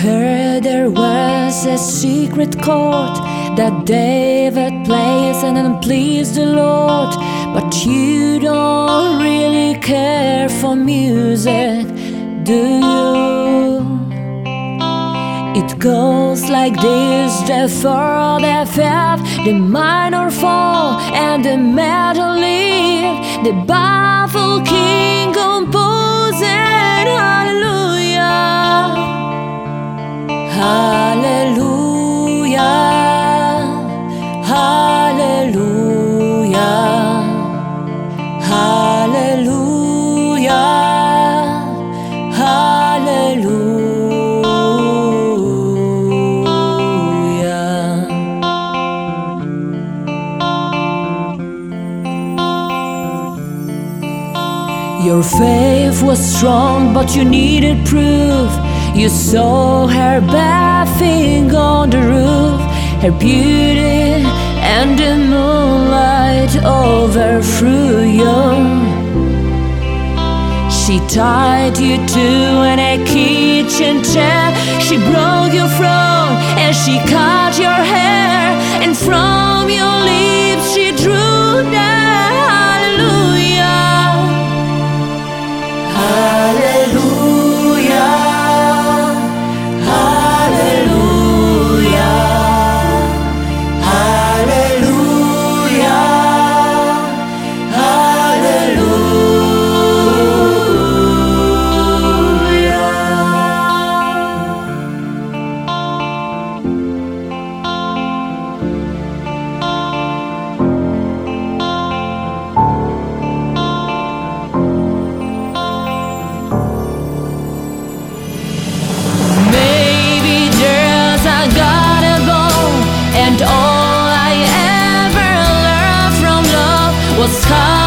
heard there was a secret chord that David plays and then please the Lord. But you don't really care for music, do you? It goes like this: the fourth, the fifth, the minor fall, and the major lead. The baffled king composing hallelujah, hallelujah, hallelujah, hallelujah, hallelujah. Your faith was strong, but you needed proof. You saw her bathing on the roof, her beauty and the moonlight overthrew you. She tied you to a kitchen chair, she broke your throne and she cut your hair, and from your lips she drew the hallelujah, hallelujah, hallelujah, hallelujah, and all I ever learned from love was how